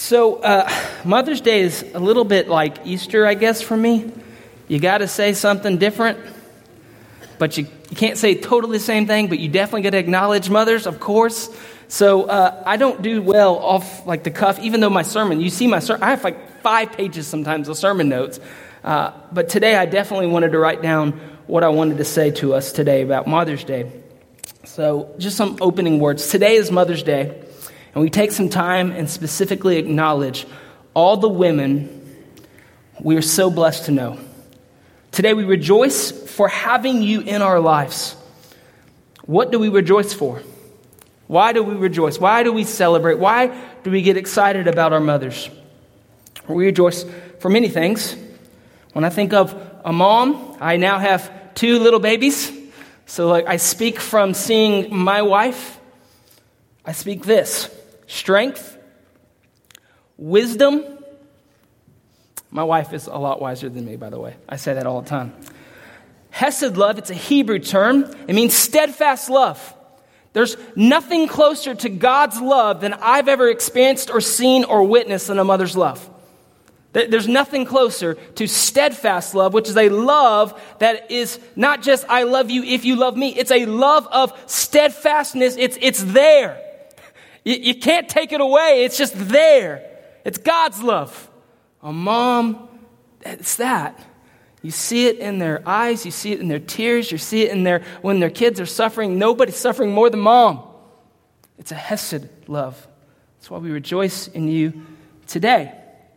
So Mother's Day is a little bit like Easter, I guess, for me. You got to say something different, but you can't say totally the same thing, but you definitely got to acknowledge mothers, of course. So I don't do well off like the cuff, even though my sermon, you see my sermon, I have like 5 pages sometimes of sermon notes. But today I definitely wanted to write down what I wanted to say to us today about Mother's Day. So just some opening words. Today is Mother's Day, and we take some time and specifically acknowledge all the women we are so blessed to know. Today we rejoice for having you in our lives. What do we rejoice for? Why do we rejoice? Why do we celebrate? Why do we get excited about our mothers? We rejoice for many things. When I think of a mom, I now have 2 little babies. So I speak from seeing my wife. I speak this: strength, wisdom. My wife is a lot wiser than me, by the way. I say that all the time. Hesed love, it's a Hebrew term. It means steadfast love. There's nothing closer to God's love than I've ever experienced or seen or witnessed than a mother's love. There's nothing closer to steadfast love, which is a love that is not just I love you if you love me. It's a love of steadfastness. It's there. You can't take it away. It's just there. It's God's love. A mom, it's that. You see it in their eyes. You see it in their tears. You see it in when their kids are suffering. Nobody's suffering more than mom. It's a Hesed love. That's why we rejoice in you today.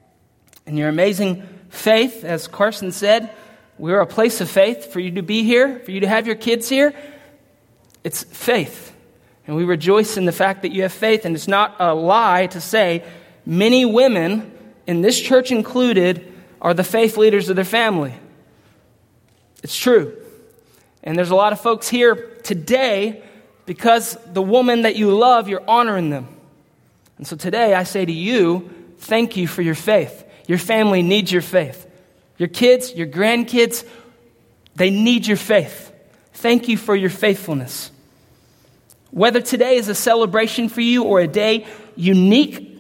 In your amazing faith, as Carson said, we're a place of faith for you to be here, for you to have your kids here. It's faith. And we rejoice in the fact that you have faith. And it's not a lie to say many women, in this church included, are the faith leaders of their family. It's true. And there's a lot of folks here today because the woman that you love, you're honoring them. And so today I say to you, thank you for your faith. Your family needs your faith. Your kids, your grandkids, they need your faith. Thank you for your faithfulness. Whether today is a celebration for you or a day unique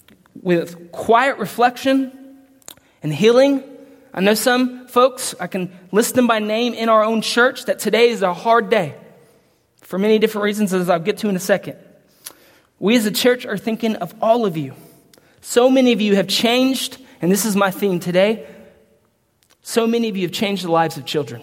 with quiet reflection and healing, I know some folks, I can list them by name in our own church, that today is a hard day for many different reasons, as I'll get to in a second. We as a church are thinking of all of you. So many of you have changed, and this is my theme today. So many of you have changed the lives of children.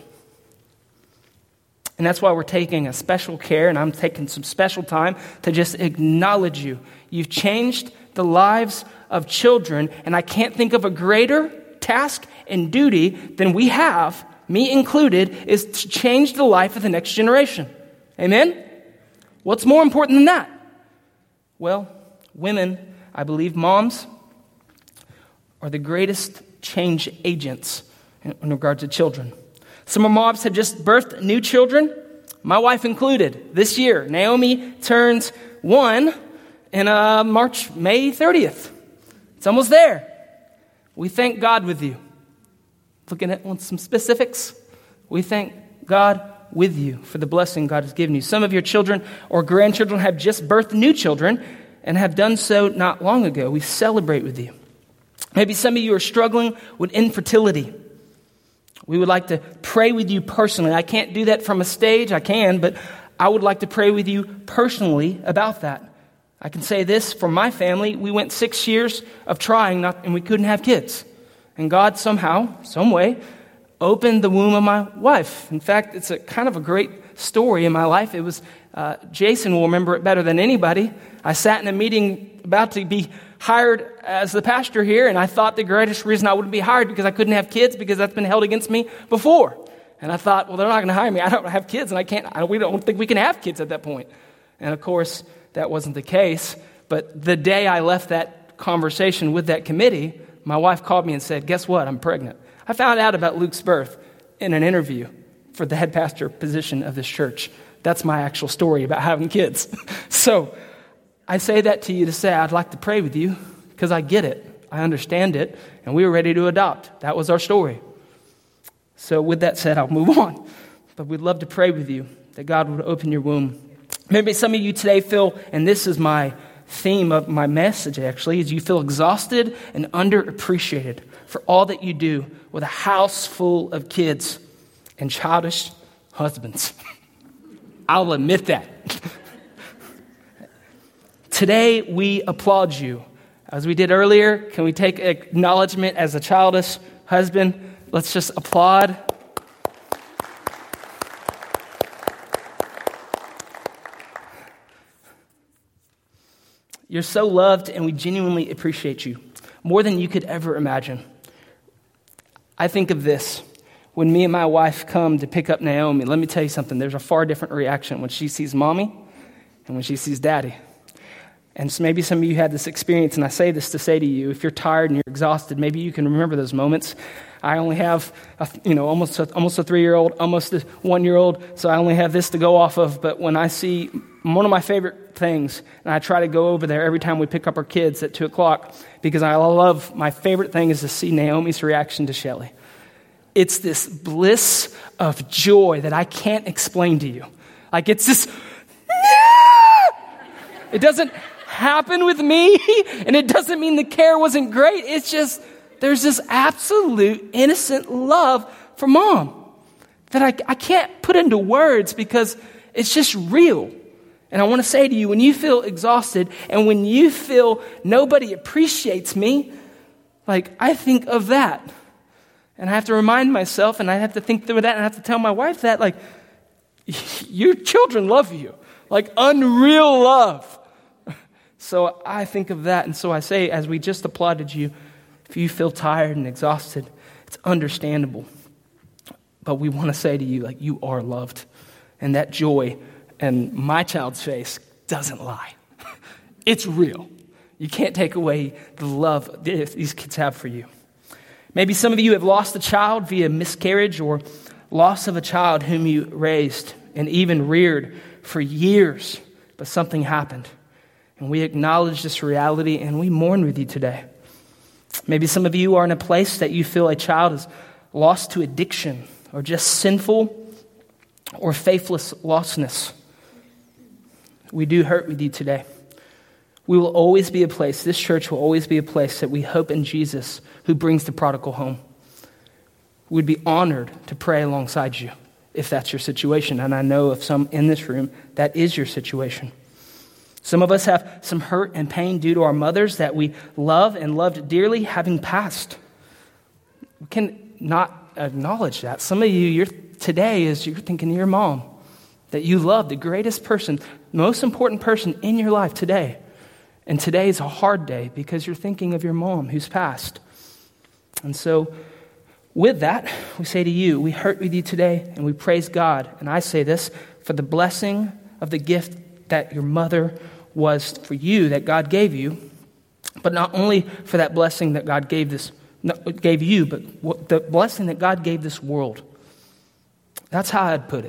And that's why we're taking a special care, and I'm taking some special time to just acknowledge you. You've changed the lives of children, and I can't think of a greater task and duty than we have, me included, is to change the life of the next generation. Amen? What's more important than that? Well, women, I believe moms, are the greatest change agents in regards to children. Some of our moms have just birthed new children, my wife included, this year. Naomi turns 1 in May 30th. It's almost there. We thank God with you. Looking at some specifics, we thank God with you for the blessing God has given you. Some of your children or grandchildren have just birthed new children and have done so not long ago. We celebrate with you. Maybe some of you are struggling with infertility. We would like to pray with you personally. I can't do that from a stage. I can, but I would like to pray with you personally about that. I can say this for my family. We went 6 years of trying, and we couldn't have kids. And God somehow, some way, opened the womb of my wife. In fact, it's a kind of a great story in my life. It was, Jason will remember it better than anybody. I sat in a meeting about to be hired as the pastor here, and I thought the greatest reason I wouldn't be hired because I couldn't have kids, because that's been held against me before. And I thought, well, they're not going to hire me. I don't have kids, and we don't think we can have kids at that point. And of course, that wasn't the case. But the day I left that conversation with that committee, my wife called me and said, guess what? I'm pregnant. I found out about Luke's birth in an interview for the head pastor position of this church. That's my actual story about having kids. So I say that to you to say I'd like to pray with you because I get it. I understand it. And we were ready to adopt. That was our story. So with that said, I'll move on. But we'd love to pray with you that God would open your womb. Maybe some of you today feel, and this is my theme of my message, actually, is you feel exhausted and underappreciated for all that you do with a house full of kids and childish husbands. I'll admit that. Today, we applaud you. As we did earlier, can we take acknowledgement as a childish husband? Let's just applaud. You're so loved, and we genuinely appreciate you, more than you could ever imagine. I think of this. When me and my wife come to pick up Naomi, let me tell you something. There's a far different reaction when she sees mommy and when she sees daddy. And so maybe some of you had this experience, and I say this to say to you, if you're tired and you're exhausted, maybe you can remember those moments. I only have, almost a 3-year-old, almost a 1-year-old, so I only have this to go off of. But when I see one of my favorite things, and I try to go over there every time we pick up our kids at 2 o'clock, because my favorite thing is to see Naomi's reaction to Shelly. It's this bliss of joy that I can't explain to you. Like it's this, it doesn't happen with me, and it doesn't mean the care wasn't great. It's just, there's this absolute innocent love for mom that I can't put into words because it's just real. And I want to say to you, when you feel exhausted and when you feel nobody appreciates me, like I think of that. And I have to remind myself, and I have to think through that, and I have to tell my wife that, like, your children love you. Like unreal love. So I think of that, and so I say, as we just applauded you, if you feel tired and exhausted, it's understandable. But we want to say to you, like, you are loved. And that joy in my child's face doesn't lie. It's real. You can't take away the love these kids have for you. Maybe some of you have lost a child via miscarriage or loss of a child whom you raised and even reared for years, but something happened. And we acknowledge this reality and we mourn with you today. Maybe some of you are in a place that you feel a child is lost to addiction or just sinful or faithless lostness. We do hurt with you today. We will always be a place, this church will always be a place that we hope in Jesus who brings the prodigal home. We'd be honored to pray alongside you if that's your situation. And I know of some in this room that is your situation. Some of us have some hurt and pain due to our mothers that we love and loved dearly having passed. We can not acknowledge that. Some of you, you're thinking of your mom that you love, the greatest person, most important person in your life today. And today is a hard day because you're thinking of your mom who's passed. And so with that, we say to you, we hurt with you today and we praise God. And I say this for the blessing of the gift that your mother was for you, that God gave you, but not only for that blessing that God gave you, but the blessing that God gave this world. That's how I'd put it.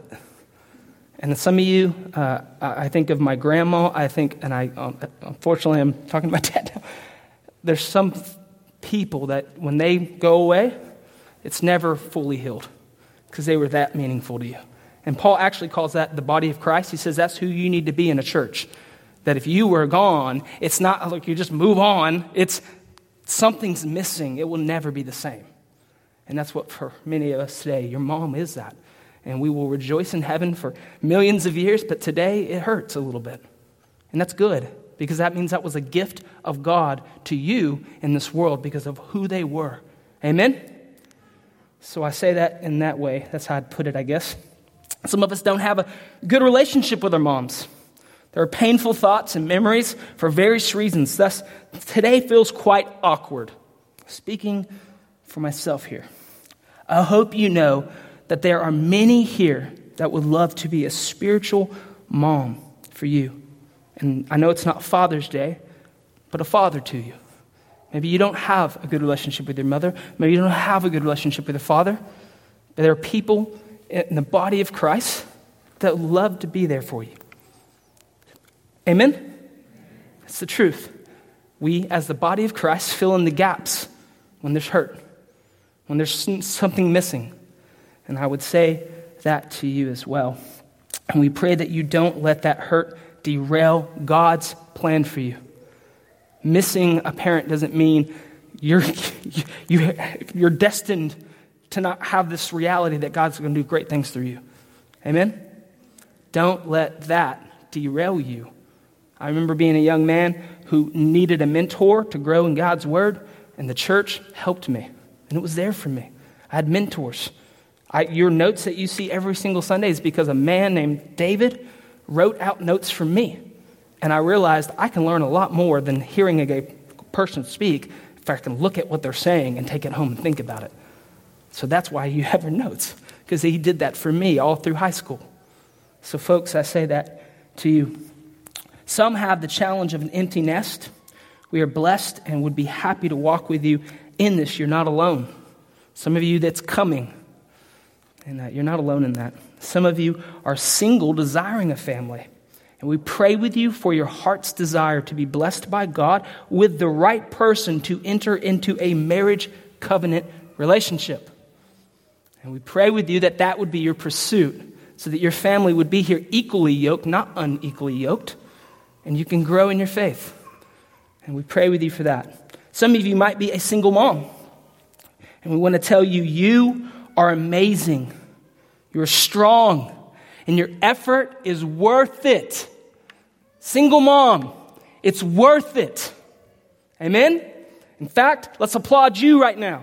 And some of you, I think of my grandma, unfortunately, I'm talking to my dad now. There's some people that when they go away, it's never fully healed because they were that meaningful to you. And Paul actually calls that the body of Christ. He says that's who you need to be in a church. That if you were gone, it's not like you just move on. It's something's missing. It will never be the same. And that's what for many of us today, your mom is that. And we will rejoice in heaven for millions of years, but today it hurts a little bit. And that's good, because that means that was a gift of God to you in this world because of who they were. Amen? So I say that in that way. That's how I'd put it, I guess. Some of us don't have a good relationship with our moms. There are painful thoughts and memories for various reasons. Thus, today feels quite awkward. Speaking for myself here, I hope you know that there are many here that would love to be a spiritual mom for you. And I know it's not Father's Day, but a father to you. Maybe you don't have a good relationship with your mother. Maybe you don't have a good relationship with your father. But there are people in the body of Christ that would love to be there for you. Amen? It's the truth. We, as the body of Christ, fill in the gaps when there's hurt, when there's something missing. And I would say that to you as well. And we pray that you don't let that hurt derail God's plan for you. missing a parent doesn't mean you're destined to not have this reality that God's going to do great things through you. Amen? Don't let that derail you. I remember being a young man who needed a mentor to grow in God's word, and the church helped me, and it was there for me. I had mentors. Your notes that you see every single Sunday is because a man named David wrote out notes for me, and I realized I can learn a lot more than hearing a person speak if I can look at what they're saying and take it home and think about it. So that's why you have your notes, because he did that for me all through high school. So folks, I say that to you. Some have the challenge of an empty nest. We are blessed and would be happy to walk with you in this. You're not alone. Some of you that's coming, and you're not alone in that. Some of you are single, desiring a family. And we pray with you for your heart's desire to be blessed by God with the right person to enter into a marriage covenant relationship. And we pray with you that that would be your pursuit, so that your family would be here equally yoked, not unequally yoked, and you can grow in your faith. And we pray with you for that. Some of you might be a single mom, and we want to tell you, you are amazing. You're strong, and your effort is worth it. Single mom, it's worth it. Amen? In fact, let's applaud you right now.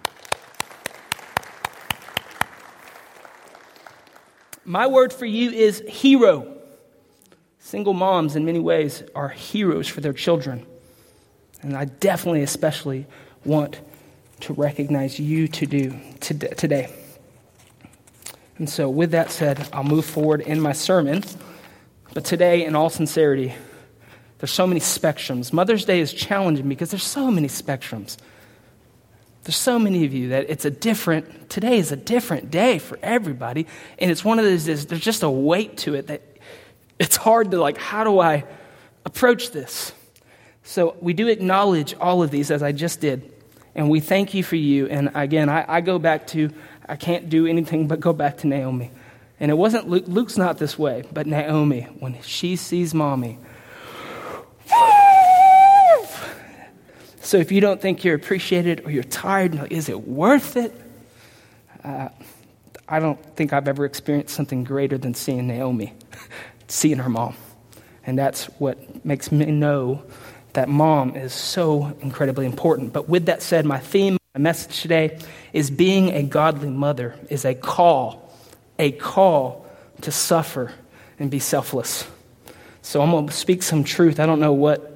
My word for you is hero. Single moms, in many ways, are heroes for their children. And I definitely, especially, want to recognize you today. And so, with that said, I'll move forward in my sermon. But today, in all sincerity, there's so many spectrums. Mother's Day is challenging because there's so many spectrums. There's so many of you that today is a different day for everybody. And it's one of those, there's just a weight to it that it's hard to how do I approach this? So we do acknowledge all of these as I just did. And we thank you for you. And again, I go back to, I can't do anything but go back to Naomi. And it wasn't Luke. Luke's not this way, but Naomi, when she sees mommy. So if you don't think you're appreciated or you're tired, is it worth it? I don't think I've ever experienced something greater than seeing Naomi, seeing her mom. And that's what makes me know that mom is so incredibly important. But with that said, my theme, my message today is being a godly mother is a call to suffer and be selfless. So I'm going to speak some truth. I don't know what,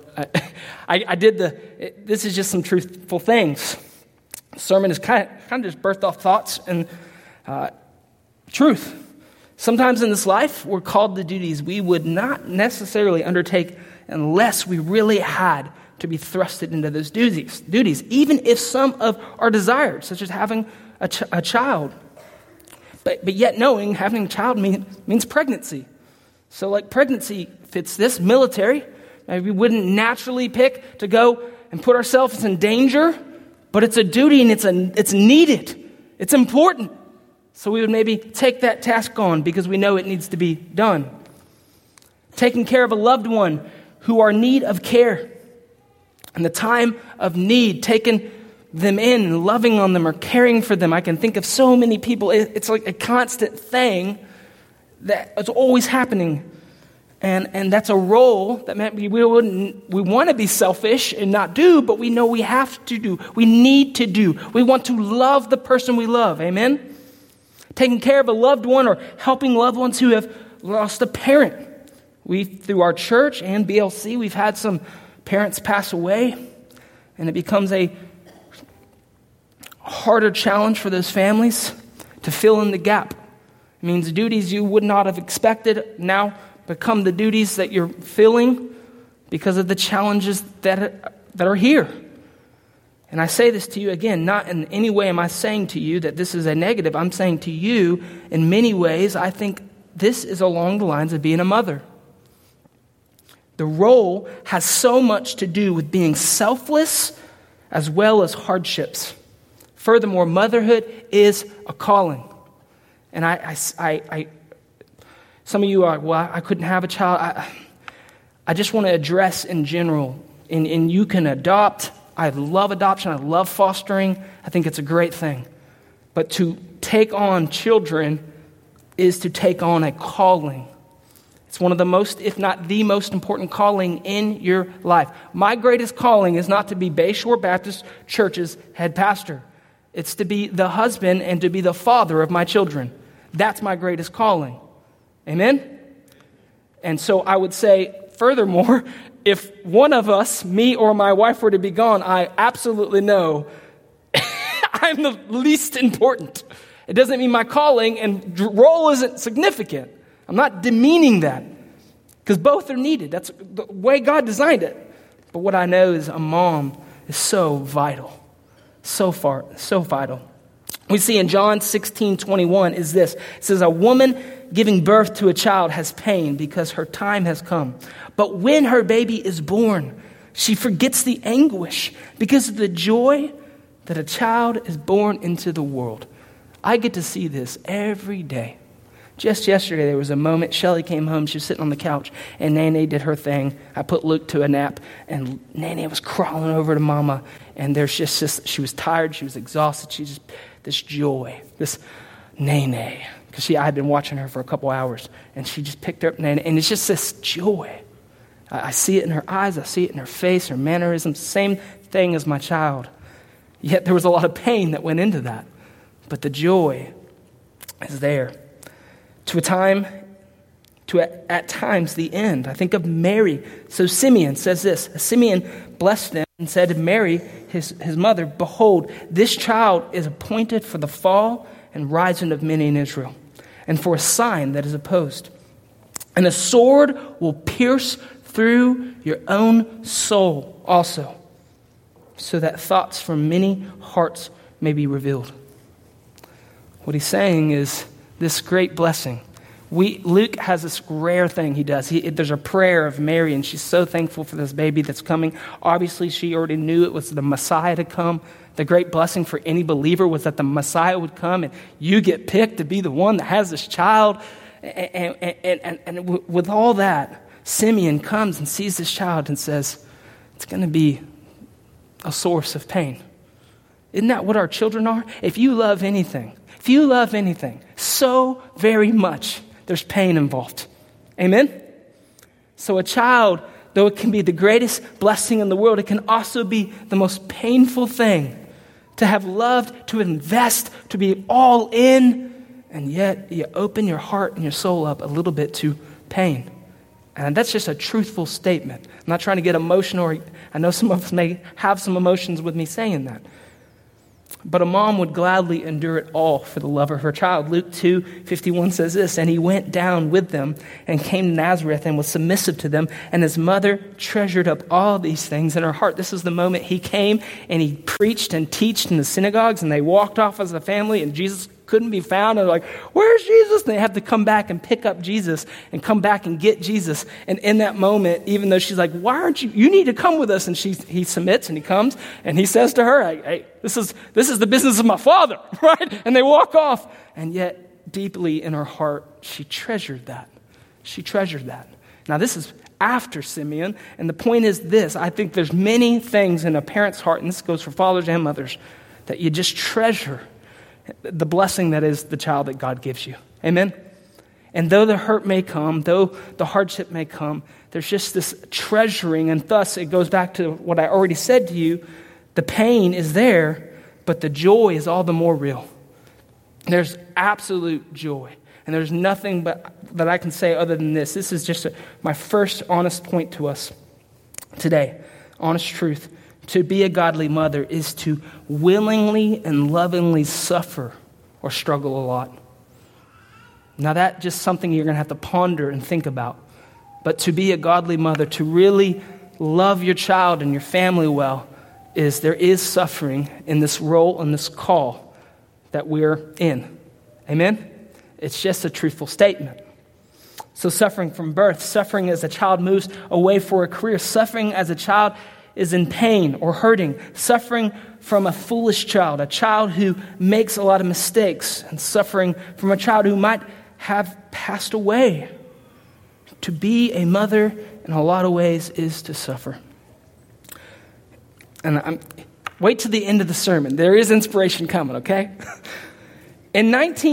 this is just some truthful things. The sermon is kind of just birthed off thoughts and truth. Sometimes in this life, we're called to duties we would not necessarily undertake unless we really had to be thrusted into those duties, even if some of our desired, such as having a child. But yet knowing having a child means pregnancy. So pregnancy fits this. Military, maybe we wouldn't naturally pick to go and put ourselves in danger, but it's a duty and it's needed. It's important. So we would maybe take that task on because we know it needs to be done. Taking care of a loved one who are in need of care. In the time of need, taking them in and loving on them or caring for them. I can think of so many people. It's like a constant thing that is always happening. And that's a role that maybe we want to be selfish and not do, but we know we have to do. We need to do. We want to love the person we love. Amen? Taking care of a loved one or helping loved ones who have lost a parent. Through our church and BLC, we've had some parents pass away, and it becomes a harder challenge for those families to fill in the gap. It means duties you would not have expected now become the duties that you're filling because of the challenges that are here. And I say this to you again, not in any way am I saying to you that this is a negative. I'm saying to you, in many ways, I think this is along the lines of being a mother. The role has so much to do with being selfless as well as hardships. Furthermore, motherhood is a calling. And some of you are, well, I couldn't have a child. I just want to address in general and you can adopt. I love adoption. I love fostering. I think it's a great thing. But to take on children is to take on a calling. It's one of the most, if not the most important calling in your life. My greatest calling is not to be Bayshore Baptist Church's head pastor. It's to be the husband and to be the father of my children. That's my greatest calling. Amen? And so I would say, furthermore, if one of us, me or my wife, were to be gone, I absolutely know I'm the least important. It doesn't mean my calling and role isn't significant. I'm not demeaning that, because both are needed. That's the way God designed it. But what I know is a mom is so vital, so vital. We see in John 16:21 is this. It says, a woman giving birth to a child has pain because her time has come. But when her baby is born, she forgets the anguish because of the joy that a child is born into the world. I get to see this every day. Just yesterday, there was a moment, Shelly came home, she was sitting on the couch, and Nene did her thing. I put Luke to a nap, and Nene was crawling over to Mama, and there's just this, she was tired, she was exhausted, she just, this joy, this Nene, because I had been watching her for a couple hours, and she just picked her up, Nene, and it's just this joy. I see it in her eyes, I see it in her face, her mannerisms, same thing as my child. Yet there was a lot of pain that went into that, but the joy is there. At times the end. I think of Mary. So Simeon says this. Simeon blessed them and said to Mary, his mother, behold, this child is appointed for the fall and rising of many in Israel, and for a sign that is opposed. And a sword will pierce through your own soul also, so that thoughts from many hearts may be revealed. What he's saying is this great blessing. Luke has this rare thing he does. There's a prayer of Mary, and she's so thankful for this baby that's coming. Obviously, she already knew it was the Messiah to come. The great blessing for any believer was that the Messiah would come, and you get picked to be the one that has this child. And with all that, Simeon comes and sees this child and says, it's going to be a source of pain. Isn't that what our children are? If you love anything so very much, there's pain involved. Amen? So a child, though it can be the greatest blessing in the world, it can also be the most painful thing to have loved, to invest, to be all in, and yet you open your heart and your soul up a little bit to pain. And that's just a truthful statement. I'm not trying to get emotional, or I know some of us may have some emotions with me saying that. But a mom would gladly endure it all for the love of her child. Luke 2:51 says this, and he went down with them and came to Nazareth and was submissive to them. And his mother treasured up all these things in her heart. This is the moment he came and he preached and taught in the synagogues, and they walked off as a family, and Jesus couldn't be found. And they're like, where's Jesus? And they have to come back and pick up Jesus and come back and get Jesus. And in that moment, even though she's like, why aren't you need to come with us. And he submits and he comes and he says to her, hey, this is the business of my Father, right? And they walk off. And yet deeply in her heart, she treasured that. Now this is after Simeon. And the point is this, I think there's many things in a parent's heart, and this goes for fathers and mothers, that you just treasure the blessing that is the child that God gives you. Amen? And though the hurt may come, though the hardship may come, there's just this treasuring, and thus it goes back to what I already said to you. The pain is there, but the joy is all the more real. There's absolute joy. And there's nothing but that I can say other than this. This is just my first honest point to us today. Honest truth. To be a godly mother is to willingly and lovingly suffer or struggle a lot. Now that's just something you're going to have to ponder and think about. But to be a godly mother, to really love your child and your family well, there is suffering in this role and this call that we're in. Amen? It's just a truthful statement. So suffering from birth, suffering as a child moves away for a career, suffering as a child is in pain or hurting, suffering from a foolish child, a child who makes a lot of mistakes, and suffering from a child who might have passed away. To be a mother in a lot of ways is to suffer. And wait till the end of the sermon. There is inspiration coming, okay? In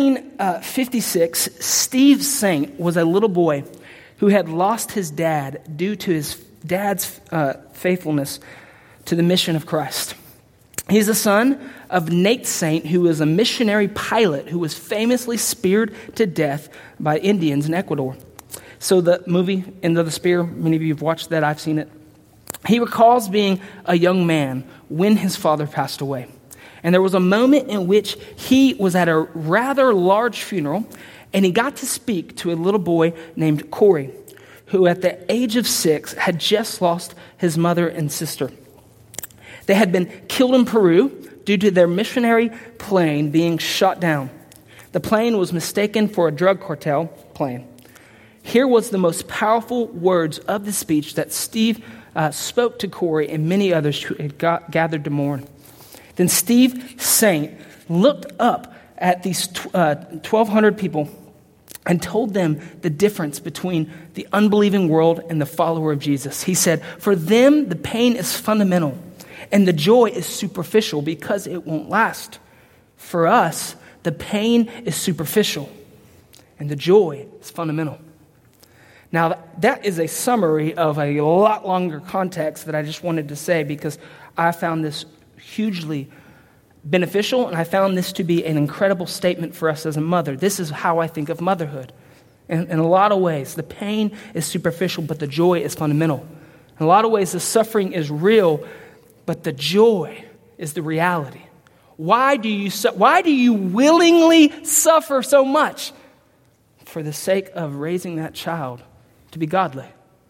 1956, Steve Saint was a little boy who had lost his dad due to his dad's faithfulness to the mission of Christ. He's the son of Nate Saint, who was a missionary pilot who was famously speared to death by Indians in Ecuador. So the movie, End of the Spear, many of you have watched that, I've seen it. He recalls being a young man when his father passed away. And there was a moment in which he was at a rather large funeral, and he got to speak to a little boy named Corey, who at the age of 6 had just lost his mother and sister. They had been killed in Peru due to their missionary plane being shot down. The plane was mistaken for a drug cartel plane. Here was the most powerful words of the speech that Steve spoke to Corey and many others who had gathered to mourn. Then Steve Saint looked up at these 1,200 people and told them the difference between the unbelieving world and the follower of Jesus. He said, for them, the pain is fundamental, and the joy is superficial because it won't last. For us, the pain is superficial, and the joy is fundamental. Now, that is a summary of a lot longer context that I just wanted to say because I found this hugely beneficial, and I found this to be an incredible statement for us as a mother. This is how I think of motherhood. In a lot of ways, the pain is superficial, but the joy is fundamental. In a lot of ways, the suffering is real, but the joy is the reality. Why do you willingly suffer so much? For the sake of raising that child to be godly.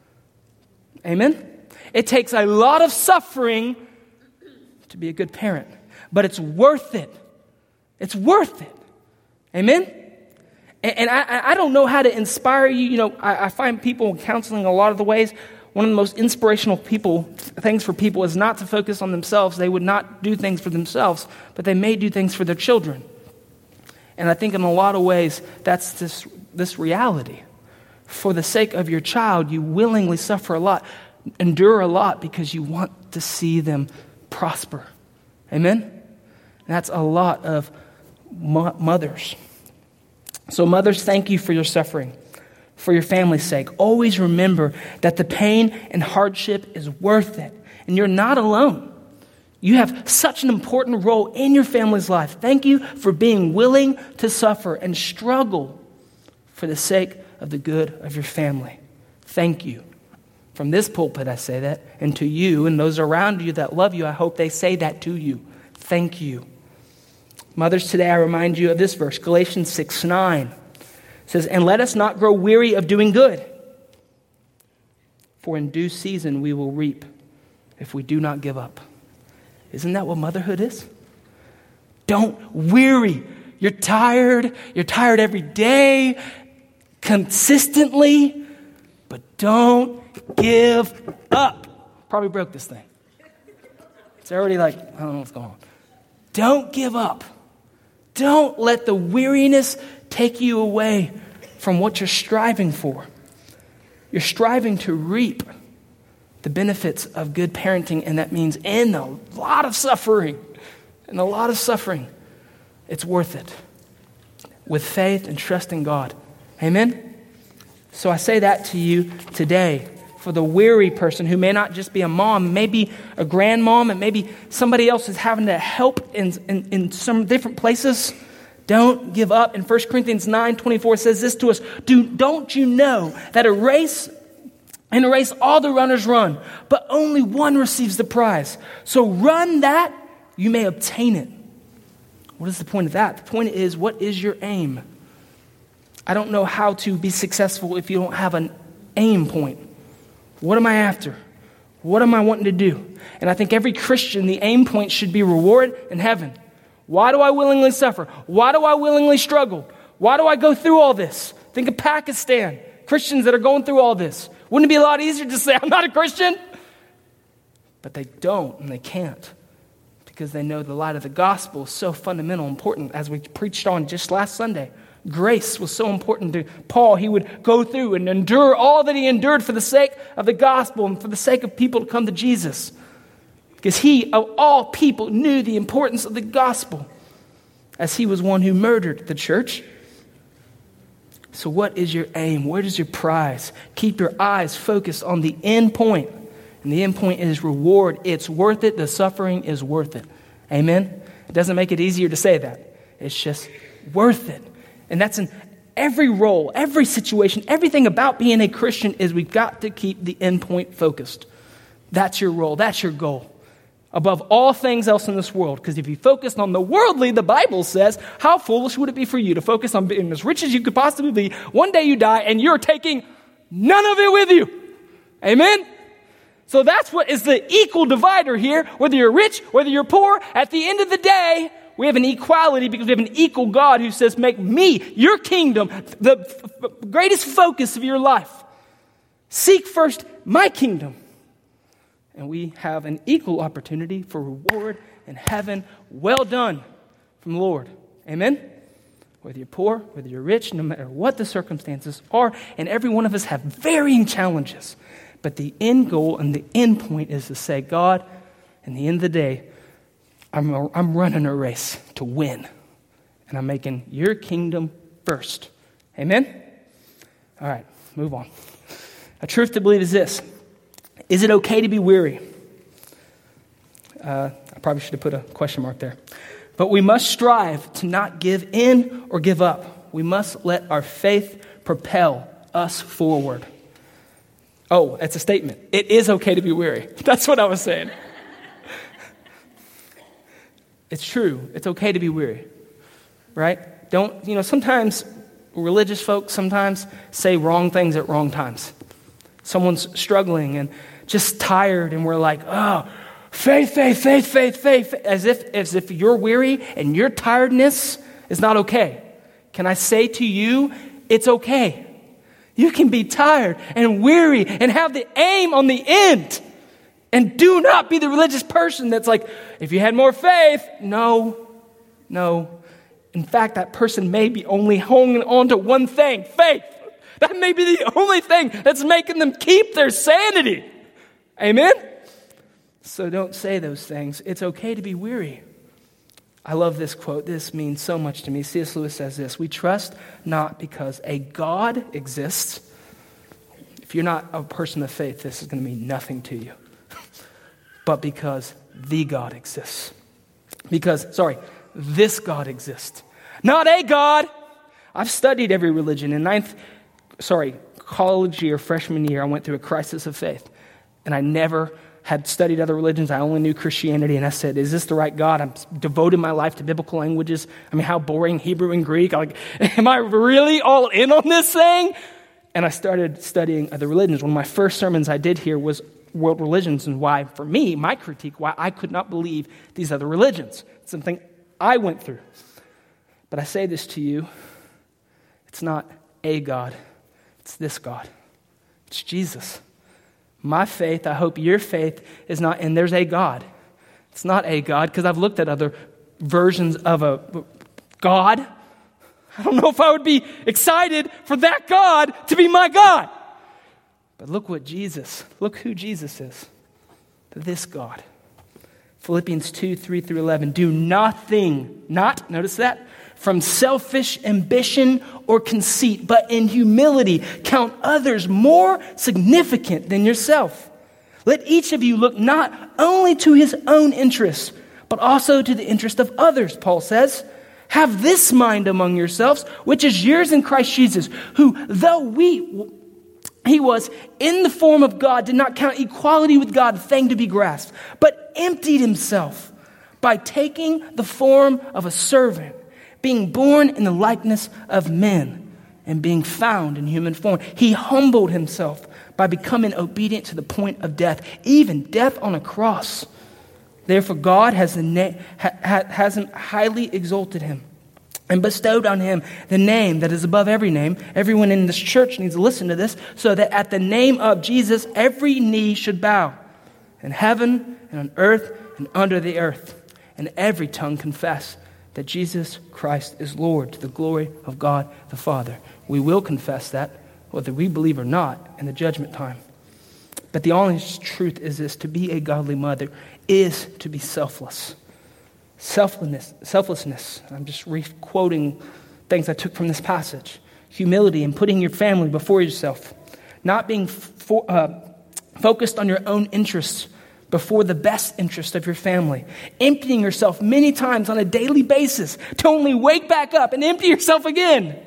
Amen? It takes a lot of suffering to be a good parent, but it's worth it. It's worth it. Amen? And I don't know how to inspire you. You know, I find people in counseling a lot of the ways, one of the most inspirational things for people is not to focus on themselves. They would not do things for themselves, but they may do things for their children. And I think in a lot of ways, that's this reality. For the sake of your child, you willingly suffer a lot, endure a lot because you want to see them prosper. Amen? And that's a lot of mothers. So mothers, thank you for your suffering, for your family's sake. Always remember that the pain and hardship is worth it. And you're not alone. You have such an important role in your family's life. Thank you for being willing to suffer and struggle for the sake of the good of your family. Thank you. From this pulpit, I say that. And to you and those around you that love you, I hope they say that to you. Thank you. Mothers, today I remind you of this verse, Galatians 6:9. It says, and let us not grow weary of doing good, for in due season we will reap if we do not give up. Isn't that what motherhood is? Don't weary. You're tired. You're tired every day, consistently, but don't give up. Probably broke this thing. It's already like, I don't know what's going on. Don't give up. Don't let the weariness take you away from what you're striving for. You're striving to reap the benefits of good parenting, and that means in a lot of suffering. In a lot of suffering, it's worth it. With faith and trust in God. Amen? So I say that to you today. For the weary person who may not just be a mom, maybe a grandmom, and maybe somebody else is having to help in some different places, don't give up. And 1 Corinthians 9:24 says this to us, don't you know that in a race all the runners run, but only one receives the prize. So run that you may obtain it. What is the point of that? The point is, what is your aim? I don't know how to be successful if you don't have an aim point. What am I after? What am I wanting to do? And I think every Christian, the aim point should be reward in heaven. Why do I willingly suffer? Why do I willingly struggle? Why do I go through all this? Think of Pakistan, Christians that are going through all this. Wouldn't it be a lot easier to say, I'm not a Christian? But they don't, and they can't, because they know the light of the gospel is so fundamental, important, as we preached on just last Sunday. Grace was so important to Paul. He would go through and endure all that he endured for the sake of the gospel and for the sake of people to come to Jesus. because he, of all people, knew the importance of the gospel, as he was one who murdered the church. So what is your aim? What is your prize? Keep your eyes focused on the end point. And the end point is reward. It's worth it. The suffering is worth it. Amen? It doesn't make it easier to say that. It's just worth it. And that's in every role, every situation, everything about being a Christian is we've got to keep the end point focused. That's your role. That's your goal. Above all things else in this world. Because if you focused on the worldly, the Bible says, how foolish would it be for you to focus on being as rich as you could possibly be? One day you die and you're taking none of it with you. Amen? So that's what is the equal divider here. Whether you're rich, whether you're poor, at the end of the day, we have an equality because we have an equal God who says, make me, your kingdom, the greatest focus of your life. Seek first my kingdom. And we have an equal opportunity for reward in heaven. Well done from the Lord. Amen? Whether you're poor, whether you're rich, no matter what the circumstances are, and every one of us have varying challenges. But the end goal and the end point is to say, God, in the end of the day, I'm running a race to win. And I'm making your kingdom first. Amen? All right, move on. A truth to believe is this. Is it okay to be weary? I probably should have put a question mark there. But we must strive to not give in or give up. We must let our faith propel us forward. Oh, it's a statement. It is okay to be weary. That's what I was saying. It's true. It's okay to be weary. Right? Sometimes religious folks sometimes say wrong things at wrong times. Someone's struggling and just tired, and we're like, oh, faith, as if you're weary and your tiredness is not okay. Can I say to you, it's okay. You can be tired and weary and have the aim on the end. And do not be the religious person that's like, if you had more faith, no. In fact, that person may be only holding on to one thing, faith. That may be the only thing that's making them keep their sanity. Amen? So don't say those things. It's okay to be weary. I love this quote. This means so much to me. C.S. Lewis says this: we trust not because a God exists. If you're not a person of faith, this is going to mean nothing to you. But because the God exists. This God exists. Not a God. I've studied every religion. In college year, freshman year, I went through a crisis of faith. And I never had studied other religions. I only knew Christianity. And I said, is this the right God? I'm devoting my life to biblical languages. I mean, how boring Hebrew and Greek. Am I really all in on this thing? And I started studying other religions. One of my first sermons I did here was world religions, and why, for me, my critique, why I could not believe these other religions. It's something I went through. But I say this to you, it's not a God, it's this God. It's Jesus. My faith, I hope your faith is not, and there's a God. It's not a God, because I've looked at other versions of a God. I don't know if I would be excited for that God to be my God. But look who Jesus is. This God. Philippians 2:3-11. Do nothing, notice that, from selfish ambition or conceit, but in humility count others more significant than yourself. Let each of you look not only to his own interests, but also to the interest of others, Paul says. Have this mind among yourselves, which is yours in Christ Jesus, who, though he was in the form of God, did not count equality with God a thing to be grasped, but emptied himself by taking the form of a servant, being born in the likeness of men, and being found in human form. He humbled himself by becoming obedient to the point of death, even death on a cross. Therefore, God has highly exalted him and bestowed on him the name that is above every name. Everyone in this church needs to listen to this, so that at the name of Jesus, every knee should bow, in heaven and on earth and under the earth, and every tongue confess that Jesus Christ is Lord, to the glory of God the Father. We will confess that, whether we believe or not, in the judgment time. But the honest truth is this: to be a godly mother is to be selfless. Selflessness. I'm just re-quoting things I took from this passage. Humility and putting your family before yourself. Not being focused on your own interests before the best interest of your family. Emptying yourself many times on a daily basis to only wake back up and empty yourself again.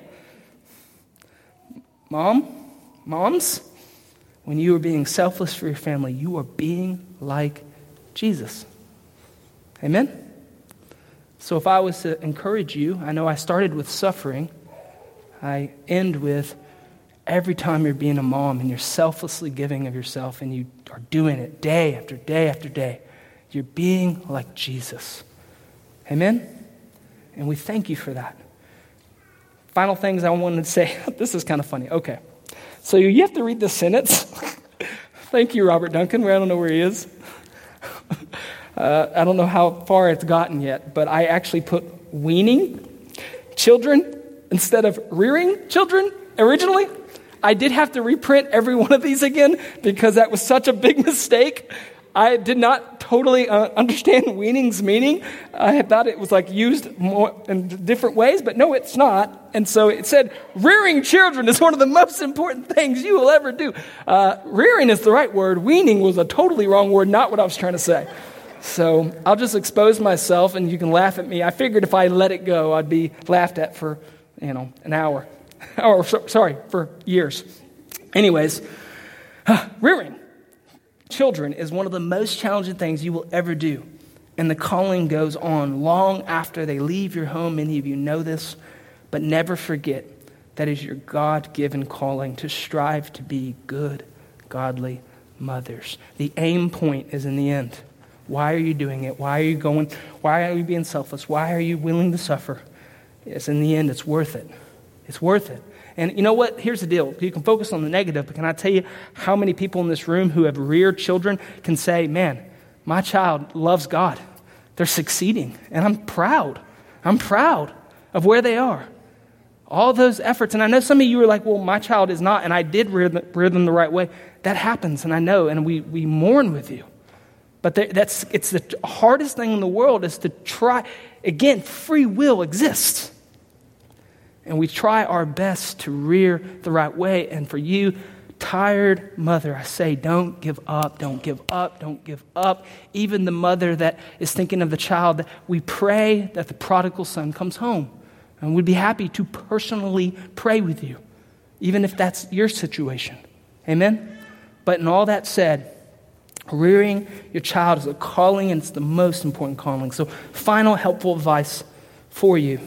Moms, when you are being selfless for your family, you are being like Jesus. Amen? So if I was to encourage you, I know I started with suffering. I end with every time you're being a mom and you're selflessly giving of yourself and you are doing it day after day after day, you're being like Jesus. Amen? And we thank you for that. Final things I wanted to say. This is kind of funny. Okay. So you have to read this sentence. Thank you, Robert Duncan. I don't know where he is. I don't know how far it's gotten yet, but I actually put weaning children instead of rearing children originally. I did have to reprint every one of these again because that was such a big mistake. I did not totally understand weaning's meaning. I had thought it was like used more in different ways, but no, it's not. And so it said, rearing children is one of the most important things you will ever do. Rearing is the right word. Weaning was a totally wrong word, not what I was trying to say. So I'll just expose myself and you can laugh at me. I figured if I let it go, I'd be laughed at for, an hour. Or, for years. Anyways, rearing children is one of the most challenging things you will ever do. And the calling goes on long after they leave your home. Many of you know this, but never forget that is your God-given calling to strive to be good, godly mothers. The aim point is in the end. Why are you doing it? Why are you going? Why are you being selfless? Why are you willing to suffer? Yes, in the end, it's worth it. It's worth it. And you know what? Here's the deal. You can focus on the negative, but can I tell you how many people in this room who have reared children can say, man, my child loves God. They're succeeding. And I'm proud. I'm proud of where they are. All those efforts. And I know some of you are like, well, my child is not, and I did rear them the right way. That happens, and I know, and we mourn with you. But it's the hardest thing in the world is to try. Again, free will exists. And we try our best to rear the right way. And for you, tired mother, I say, don't give up, don't give up, don't give up. Even the mother that is thinking of the child, we pray that the prodigal son comes home. And we'd be happy to personally pray with you, even if that's your situation. Amen? But in all that said, rearing your child is a calling, and it's the most important calling. So final helpful advice for you.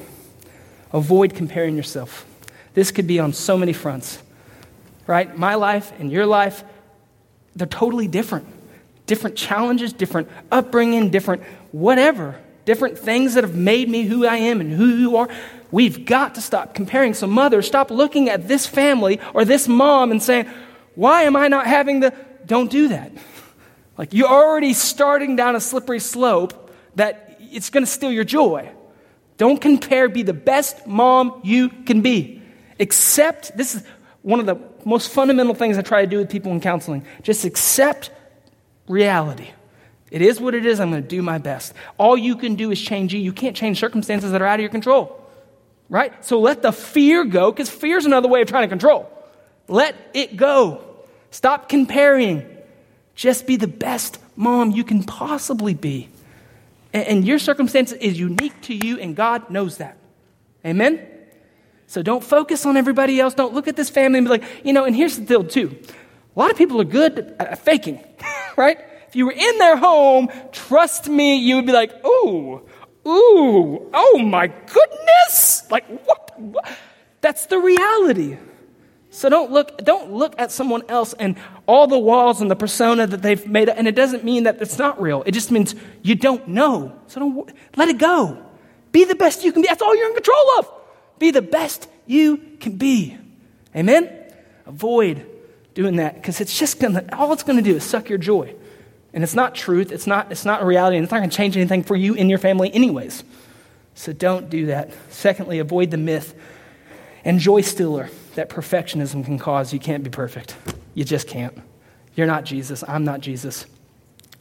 Avoid comparing yourself. This could be on so many fronts, right? My life and your life, they're totally different. Different challenges, different upbringing, different whatever. Different things that have made me who I am and who you are. We've got to stop comparing. So mother, stop looking at this family or this mom and saying, why am I not having don't do that. Like you're already starting down a slippery slope that it's going to steal your joy. Don't compare, be the best mom you can be. Accept, this is one of the most fundamental things I try to do with people in counseling. Just accept reality. It is what it is. I'm going to do my best. All you can do is change you. You can't change circumstances that are out of your control. Right? So let the fear go, because fear is another way of trying to control. Let it go. Stop comparing. Just be the best mom you can possibly be. And your circumstance is unique to you, and God knows that. Amen? So don't focus on everybody else. Don't look at this family and be like, and here's the deal too. A lot of people are good at faking, right? If you were in their home, trust me, you would be like, oh my goodness. Like, what? That's the reality. So don't look at someone else and all the walls and the persona that they've made up. And it doesn't mean that it's not real. It just means you don't know. So don't let it go. Be the best you can be. That's all you're in control of. Be the best you can be. Amen? Avoid doing that because it's just all it's going to do is suck your joy. And it's not truth. It's not a reality. And it's not going to change anything for you and your family anyways. So don't do that. Secondly, avoid the myth and joy stealer that perfectionism can cause. You can't be perfect. You just can't. You're not Jesus. I'm not Jesus.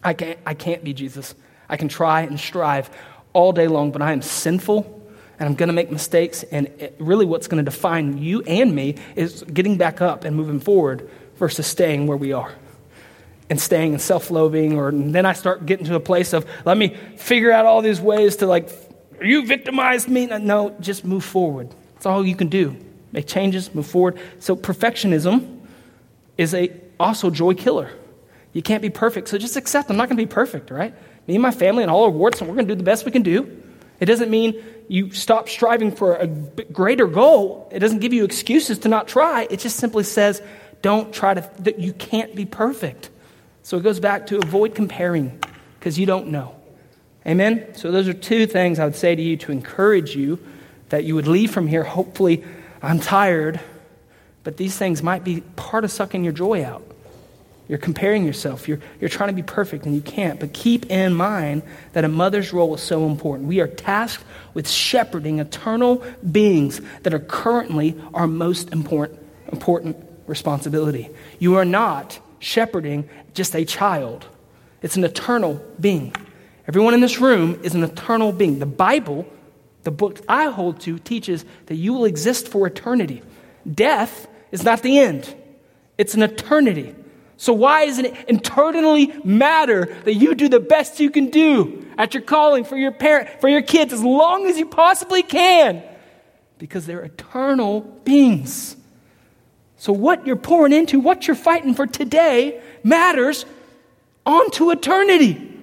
I can't be Jesus. I can try and strive all day long, but I am sinful and I'm going to make mistakes. And really what's going to define you and me is getting back up and moving forward versus staying where we are and staying in self-loathing. And then I start getting to a place of, let me figure out all these ways to you victimized me. No, just move forward. That's all you can do. Make changes, move forward. So perfectionism is also joy killer. You can't be perfect, so just accept I'm not going to be perfect, right? Me and my family and all our warts, and we're going to do the best we can do. It doesn't mean you stop striving for a greater goal. It doesn't give you excuses to not try. It just simply says, don't try that you can't be perfect. So it goes back to avoid comparing because you don't know. Amen? So those are two things I would say to you to encourage you that you would leave from here. Hopefully, I'm tired, but these things might be part of sucking your joy out. You're comparing yourself. You're trying to be perfect, and you can't. But keep in mind that a mother's role is so important. We are tasked with shepherding eternal beings that are currently our most important responsibility. You are not shepherding just a child. It's an eternal being. Everyone in this room is an eternal being. The Bible, the book I hold to, teaches that you will exist for eternity. Death is not the end. It's an eternity. So why doesn't it eternally matter that you do the best you can do at your calling for your parent, for your kids, as long as you possibly can? Because they're eternal beings. So what you're pouring into, what you're fighting for today matters onto eternity.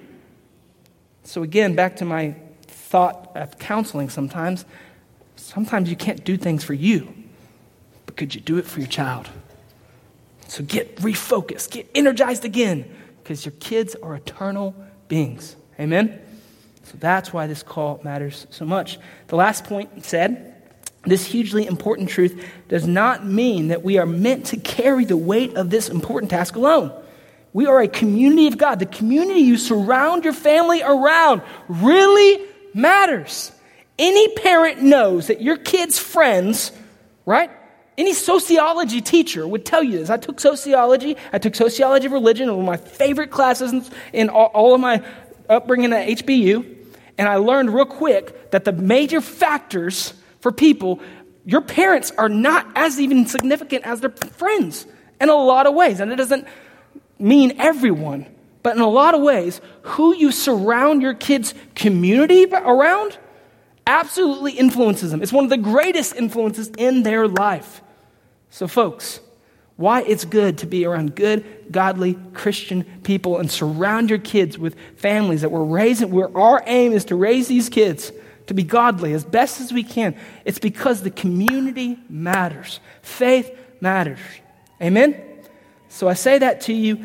So again, back to my thought of counseling sometimes you can't do things for you, but could you do it for your child? So get refocused, get energized again, because your kids are eternal beings. Amen? So that's why this call matters so much. The last point said, this hugely important truth does not mean that we are meant to carry the weight of this important task alone. We are a community of God. The community you surround your family around really matters. Any parent knows that your kids' friends, right? Any sociology teacher would tell you this. I took sociology of religion, one of my favorite classes in all of my upbringing at HBU, and I learned real quick that the major factors for people, your parents are not as even significant as their friends in a lot of ways. And it doesn't mean everyone, but in a lot of ways, who you surround your kids' community around absolutely influences them. It's one of the greatest influences in their life. So folks, why it's good to be around good, godly, Christian people and surround your kids with families that we're raising, where our aim is to raise these kids to be godly as best as we can. It's because the community matters. Faith matters. Amen? So I say that to you.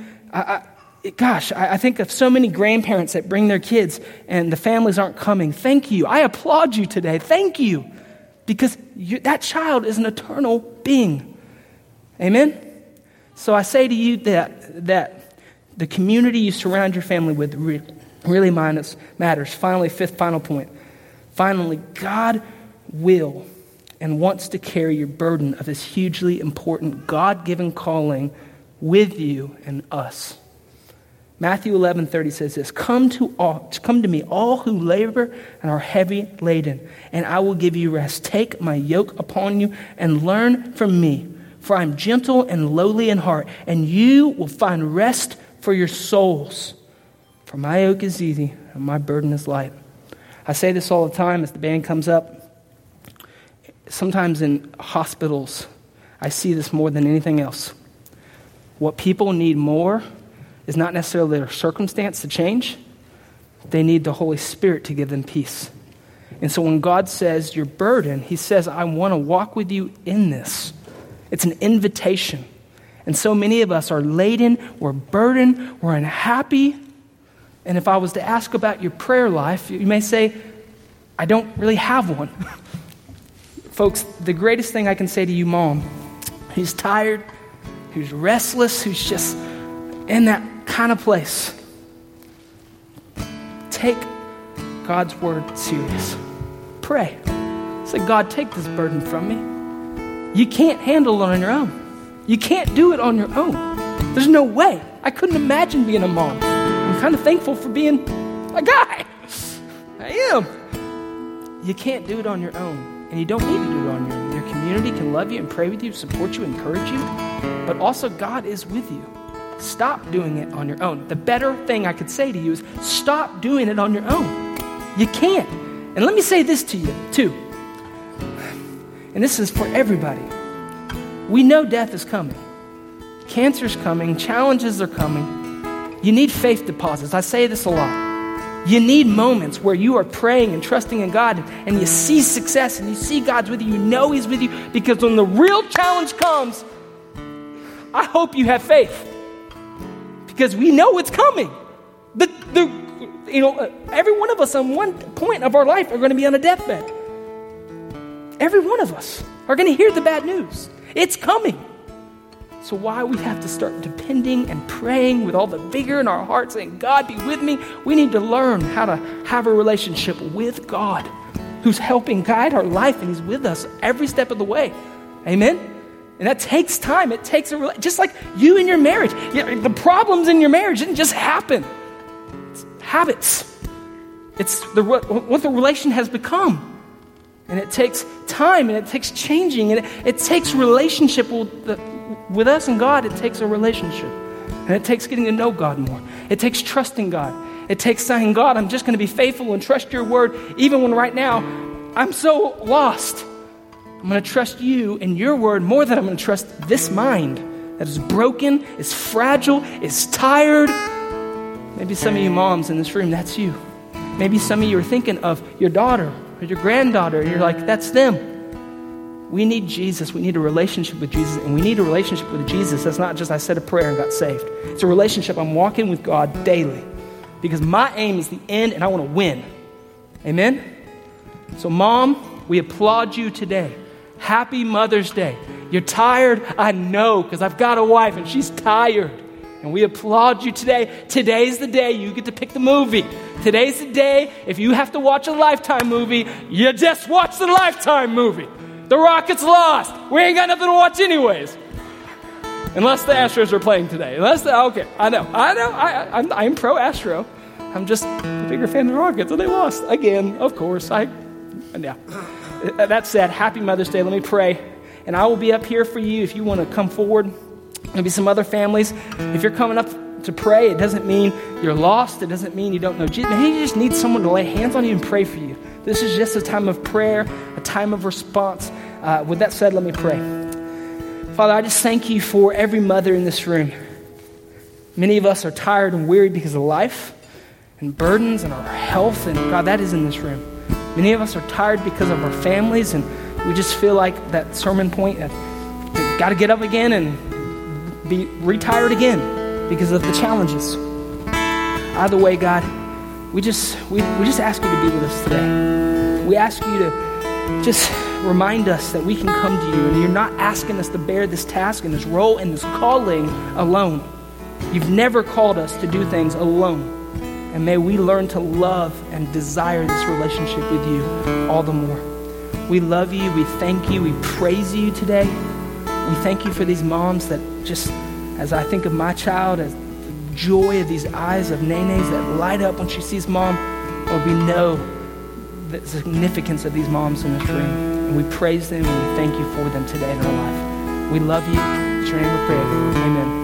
I think of so many grandparents that bring their kids and the families aren't coming. Thank you. I applaud you today. Thank you. Because that child is an eternal being. Amen? So I say to you that the community you surround your family with really matters. Finally, fifth, final point. Finally, God will and wants to carry your burden of this hugely important God-given calling with you and us. Matthew 11:30 says this, Come to me, all who labor and are heavy laden, and I will give you rest. Take my yoke upon you and learn from me, for I am gentle and lowly in heart, and you will find rest for your souls. For my yoke is easy and my burden is light. I say this all the time as the band comes up. Sometimes in hospitals, I see this more than anything else. What people need more is not necessarily their circumstance to change. They need the Holy Spirit to give them peace. And so when God says your burden, he says, I want to walk with you in this. It's an invitation. And so many of us are laden, we're burdened, we're unhappy. And if I was to ask about your prayer life, you may say, I don't really have one. Folks, the greatest thing I can say to you, mom, who's tired, who's restless, who's just in that kind of place, take God's word serious. Pray. Say, God, take this burden from me. You can't handle it on your own. You can't do it on your own. There's no way. I couldn't imagine being a mom. I'm kind of thankful for being a guy. I am. You can't do it on your own, and you don't need to do it on your own. Your community can love you and pray with you, support you, encourage you, but also God is with you. Stop doing it on your own. The better thing I could say to you is stop doing it on your own. You can't. And let me say this to you, too. And this is for everybody. We know death is coming. Cancer's coming. Challenges are coming. You need faith deposits. I say this a lot. You need moments where you are praying and trusting in God and you see success and you see God's with you. You know He's with you, because when the real challenge comes, I hope you have faith, because we know it's coming. Every one of us on one point of our life are going to be on a deathbed. Every one of us are going to hear the bad news. It's coming. So why we have to start depending and praying with all the vigor in our hearts, saying, God, be with me. We need to learn how to have a relationship with God, who's helping guide our life, and He's with us every step of the way. Amen? And that takes time. It takes just like you in your marriage. The problems in your marriage didn't just happen. It's habits. It's what the relation has become. And it takes time, and it takes changing, and it takes relationship with us and God. It takes a relationship. And it takes getting to know God more. It takes trusting God. It takes saying, God, I'm just going to be faithful and trust your word, even when right now I'm so lost. I'm going to trust you and your word more than I'm going to trust this mind that is broken, is fragile, is tired. Maybe some of you moms in this room, that's you. Maybe some of you are thinking of your daughter or your granddaughter, and you're like, that's them. We need Jesus. We need a relationship with Jesus, and we need a relationship with Jesus. That's not just I said a prayer and got saved. It's a relationship I'm walking with God daily, because my aim is the end, and I want to win. Amen? So mom, we applaud you today. Happy Mother's Day. You're tired? I know, because I've got a wife, and she's tired. And we applaud you today. Today's the day you get to pick the movie. Today's the day, if you have to watch a Lifetime movie, you just watch the Lifetime movie. The Rockets lost. We ain't got nothing to watch anyways. Unless the Astros are playing today. Okay, I know. I'm pro Astro. I'm just a bigger fan of the Rockets, and they lost again, of course. That said, happy Mother's Day. Let me pray. And I will be up here for you if you want to come forward. Maybe some other families. If you're coming up to pray, it doesn't mean you're lost. It doesn't mean you don't know Jesus. Maybe you just need someone to lay hands on you and pray for you. This is just a time of prayer, a time of response. With that said, let me pray. Father, I just thank you for every mother in this room. Many of us are tired and weary because of life and burdens and our health, and God, that is in this room. Many of us are tired because of our families, and we just feel like that sermon point, got to get up again and be retired again because of the challenges. Either way, God, we just ask you to be with us today. We ask you to just remind us that we can come to you, and you're not asking us to bear this task and this role and this calling alone. You've never called us to do things alone. And may we learn to love and desire this relationship with you all the more. We love you. We thank you. We praise you today. We thank you for these moms that just, as I think of my child, as the joy of these eyes of Nene's that light up when she sees mom, Lord, we know the significance of these moms in this room. And we praise them and we thank you for them today in our life. We love you. In your name we pray. Amen.